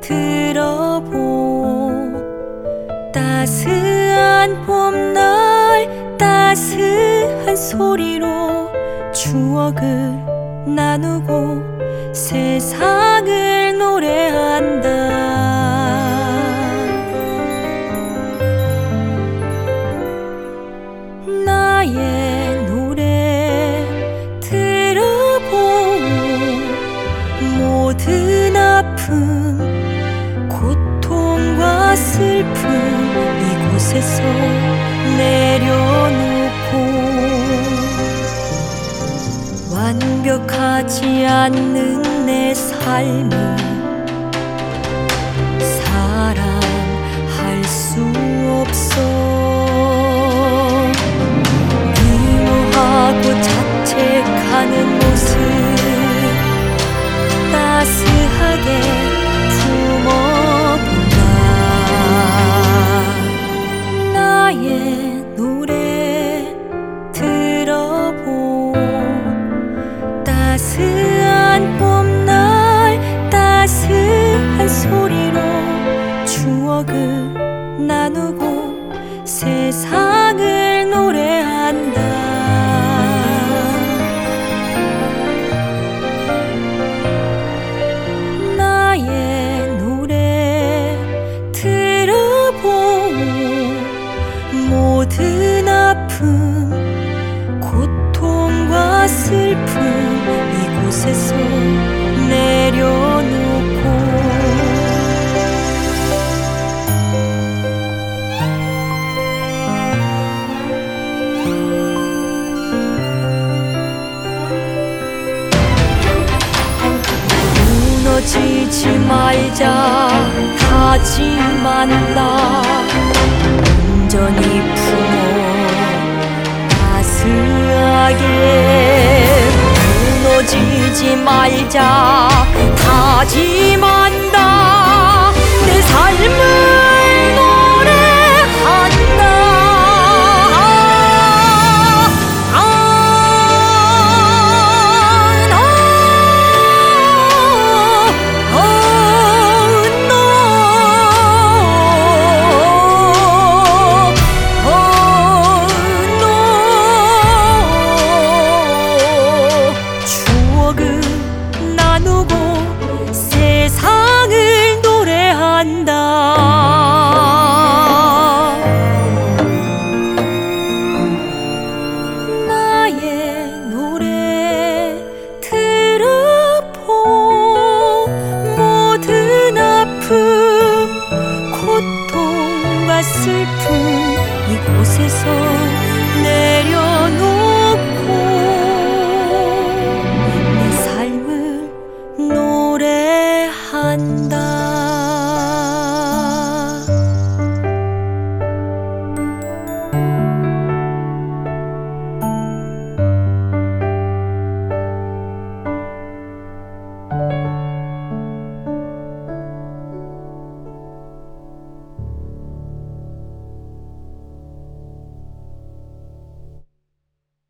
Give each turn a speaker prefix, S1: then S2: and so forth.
S1: 들어보 따스한 봄날 따스한 소리로 추억을 나누고 세상을 노래한다. 나의 노래 들어보고 모든 아픔 고통과 슬픔 이곳에서 내려놓고 완벽하지 않는 내 삶을 사랑할 수 없어. 미워하고 자책하는 모습 따스하게 품어본다. 나의 노래 들어보 따스한 봄날 따스한 소리로 추억을 나누고 세상을 노래한다. 나의 노래 들어보고 모든 아픔 고통과 슬픔 이곳에서 내려놓고 무너지지 말자 다짐한다. 온전히 품어 따스하게 무너지지 말자 다짐한다.